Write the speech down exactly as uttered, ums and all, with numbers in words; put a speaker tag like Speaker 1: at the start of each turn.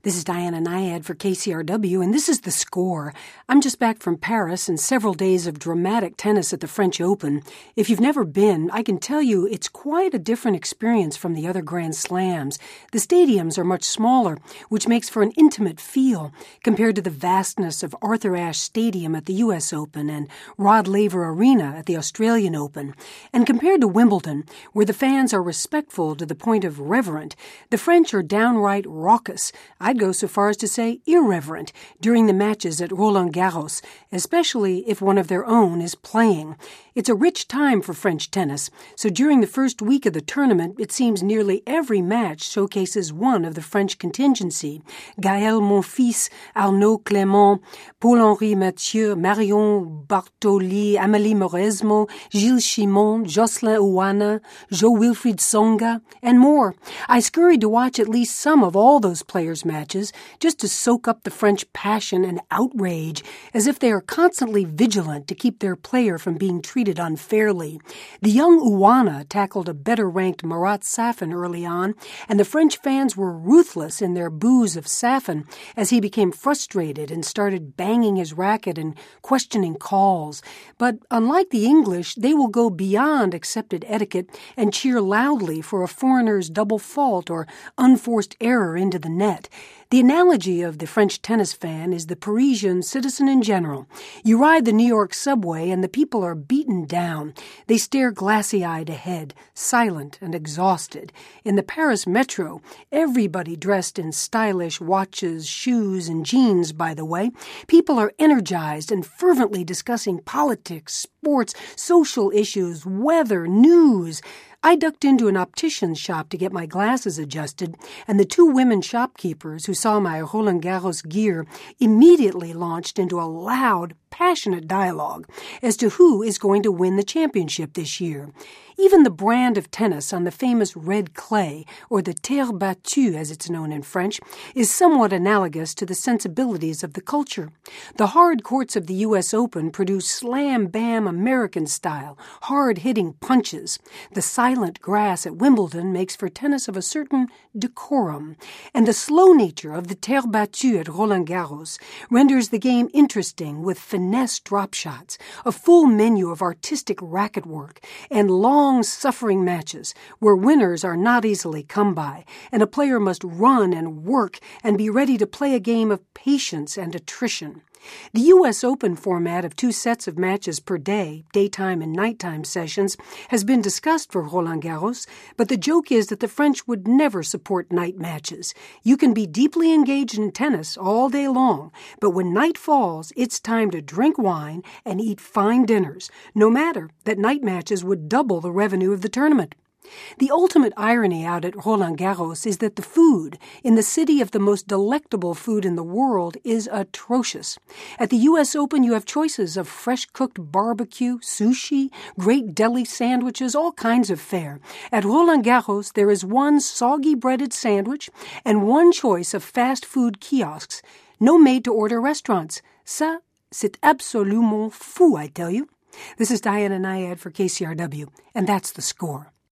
Speaker 1: This is Diana Nyad for K C R W, and this is The Score. I'm just back from Paris and several days of dramatic tennis at the French Open. If you've never been, I can tell you it's quite a different experience from the other Grand Slams. The stadiums are much smaller, which makes for an intimate feel compared to the vastness of Arthur Ashe Stadium at the U S Open and Rod Laver Arena at the Australian Open. And compared to Wimbledon, where the fans are respectful to the point of reverent, the French are downright raucous. I'd go so far as to say irreverent during the matches at Roland Garros, especially if one of their own is playing. It's a rich time for French tennis, so during the first week of the tournament, it seems nearly every match showcases one of the French contingency. Gaël Monfils, Arnaud Clément, Paul-Henri Mathieu, Marion Bartoli, Amélie Mauresmo, Gilles Simon, Jocelyn Ouana, Jo-Wilfried Tsonga, and more. I scurried to watch at least some of all those players' matches just to soak up the French passion and outrage, as if they are constantly vigilant to keep their player from being treated unfairly. The young Ouana tackled a better-ranked Marat Safin early on, and the French fans were ruthless in their boos of Safin as he became frustrated and started banging his racket and questioning calls. But unlike the English, they will go beyond accepted etiquette and cheer loudly for a foreigner's double fault or unforced error into the net. The analogy of the French tennis fan is the Parisian citizen in general. You ride the New York subway and the people are beaten down. They stare glassy-eyed ahead, silent and exhausted. In the Paris metro, everybody dressed in stylish watches, shoes, and jeans, by the way. People are energized and fervently discussing politics, sports, social issues, weather, news. I ducked into an optician's shop to get my glasses adjusted, and the two women shopkeepers who saw my Roland Garros gear immediately launched into a loud, passionate dialogue as to who is going to win the championship this year. Even the brand of tennis on the famous red clay, or the terre battue as it's known in French, is somewhat analogous to the sensibilities of the culture. The hard courts of the U S Open produce slam-bam American style, hard-hitting punches. The silent grass at Wimbledon makes for tennis of a certain decorum, and the slow nature of the terre battue at Roland Garros renders the game interesting with finesse drop shots, a full menu of artistic racket work, and long long-suffering matches where winners are not easily come by, and a player must run and work and be ready to play a game of patience and attrition. The U S Open format of two sets of matches per day, daytime and nighttime sessions, has been discussed for Roland Garros, but the joke is that the French would never support night matches. You can be deeply engaged in tennis all day long, but when night falls, it's time to drink wine and eat fine dinners, no matter that night matches would double the revenue of the tournament. The ultimate irony out at Roland Garros is that the food in the city of the most delectable food in the world is atrocious. At the U S Open, you have choices of fresh-cooked barbecue, sushi, great deli sandwiches, all kinds of fare. At Roland Garros, there is one soggy breaded sandwich and one choice of fast food kiosks. No made-to-order restaurants. Ça, c'est absolument fou, I tell you. This is Diana Nyad for K C R W, and that's The Score.